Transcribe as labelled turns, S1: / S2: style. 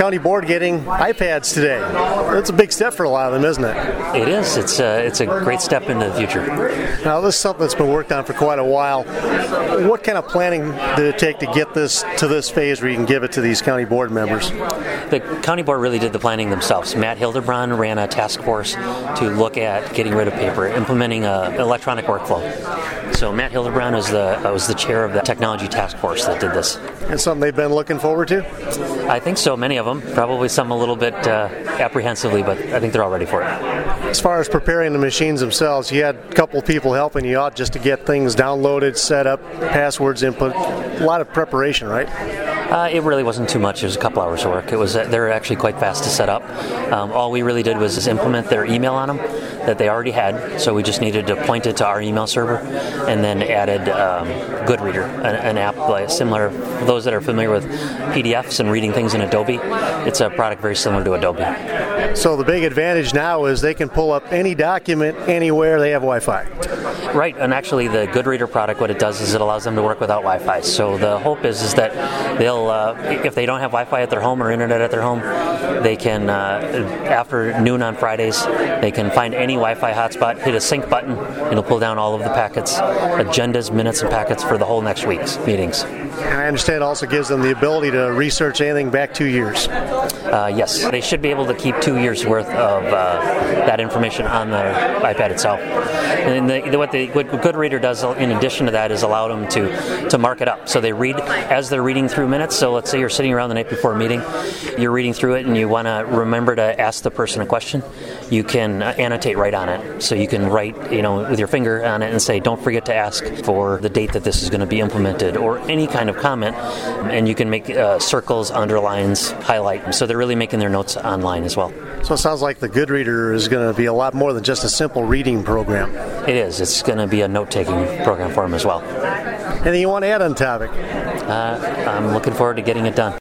S1: county board getting iPads today. That's a big step for a lot of them, isn't it?
S2: It is. It's a great step into the future.
S1: Now, this is something that's been worked on for quite a while. What kind of planning did it take to get this to this phase where you can give it to these county board members?
S2: The county board really did the planning themselves. Matt Hildebrand ran a task force to look at getting rid of paper, implementing an electronic workflow. So Matt Hildebrand was the chair of the technology task force that did this.
S1: And something they've been looking forward to?
S2: I think so, many of them. Probably some a little bit apprehensively, but I think they're all ready for it.
S1: As far as preparing the machines themselves, you had a couple of people helping you out just to get things downloaded, set up, passwords input. A lot of preparation, right?
S2: It really wasn't too much. It was a couple hours of work. They're actually quite fast to set up. All we really did was implement their email on them that they already had, so we just needed to point it to our email server, and then added GoodReader, an app like similar for those that are familiar with PDFs and reading things in Adobe. It's a product very similar to Adobe.
S1: So the big advantage now is they can pull up any document anywhere they have Wi-Fi.
S2: Right, and actually the GoodReader product, what it does is it allows them to work without Wi-Fi. So the hope is that they'll, if they don't have Wi-Fi at their home or internet at their home, they can, after noon on Fridays, they can find any Wi-Fi hotspot, hit a sync button, and it'll pull down all of the packets, agendas, minutes, and packets for the whole next week's meetings.
S1: And I understand it also gives them the ability to research anything back 2 years.
S2: Yes, they should be able to keep 2 years' worth of that information on the iPad itself. And what GoodReader does in addition to that is allow them to mark it up. So they read as they're reading through minutes. So let's say you're sitting around the night before a meeting, you're reading through it and you want to remember to ask the person a question, you can annotate right on it. So you can write, with your finger on it and say, don't forget to ask for the date that this is going to be implemented, or any kind of comment, and you can make circles, underlines, highlight. So they're really making their notes online as well.
S1: So it sounds like the GoodReader is going to be a lot more than just a simple reading program.
S2: It is. It's going to be a note-taking program for them as well.
S1: Anything you want to add on the topic?
S2: I'm looking forward to getting it done.